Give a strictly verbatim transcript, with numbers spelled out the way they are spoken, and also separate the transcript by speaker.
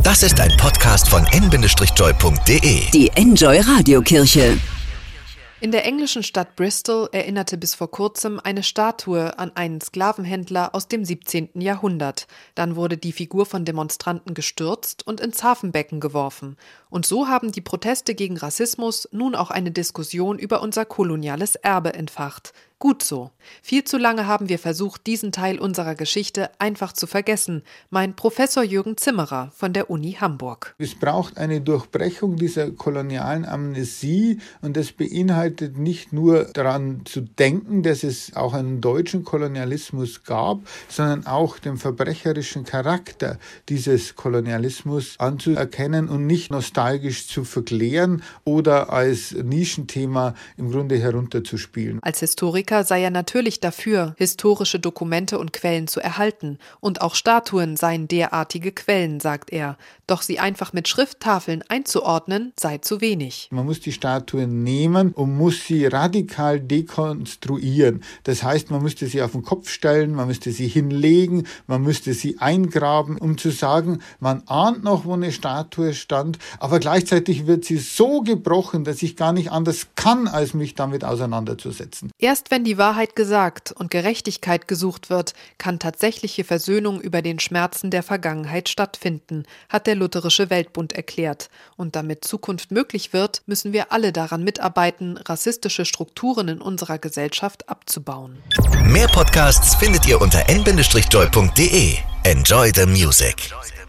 Speaker 1: Das ist ein Podcast von en Bindestrich-joy punkt de.
Speaker 2: Die Enjoy Radiokirche.
Speaker 3: In der englischen Stadt Bristol erinnerte bis vor kurzem eine Statue an einen Sklavenhändler aus dem siebzehnten Jahrhundert. Dann wurde die Figur von Demonstranten gestürzt und ins Hafenbecken geworfen. Und so haben die Proteste gegen Rassismus nun auch eine Diskussion über unser koloniales Erbe entfacht. Gut so. Viel zu lange haben wir versucht, diesen Teil unserer Geschichte einfach zu vergessen, meint Professor Jürgen Zimmerer von der Uni Hamburg.
Speaker 4: Es braucht eine Durchbrechung dieser kolonialen Amnesie und das beinhaltet nicht nur daran zu denken, dass es auch einen deutschen Kolonialismus gab, sondern auch den verbrecherischen Charakter dieses Kolonialismus anzuerkennen und nicht nostalgisch zu verklären oder als Nischenthema im Grunde herunterzuspielen.
Speaker 3: Als Historiker sei er natürlich dafür, historische Dokumente und Quellen zu erhalten. Und auch Statuen seien derartige Quellen, sagt er. Doch sie einfach mit Schrifttafeln einzuordnen, sei zu wenig.
Speaker 4: Man muss die Statuen nehmen und muss sie radikal dekonstruieren. Das heißt, man müsste sie auf den Kopf stellen, man müsste sie hinlegen, man müsste sie eingraben, um zu sagen, man ahnt noch, wo eine Statue stand, aber gleichzeitig wird sie so gebrochen, dass ich gar nicht anders kann, als mich damit auseinanderzusetzen.
Speaker 3: Erst wenn die Wahrheit gesagt und Gerechtigkeit gesucht wird, kann tatsächliche Versöhnung über den Schmerzen der Vergangenheit stattfinden, hat der Lutherische Weltbund erklärt. Und damit Zukunft möglich wird, müssen wir alle daran mitarbeiten, rassistische Strukturen in unserer Gesellschaft abzubauen.
Speaker 1: Mehr Podcasts findet ihr unter en Bindestrich-joy punkt de. Enjoy the music.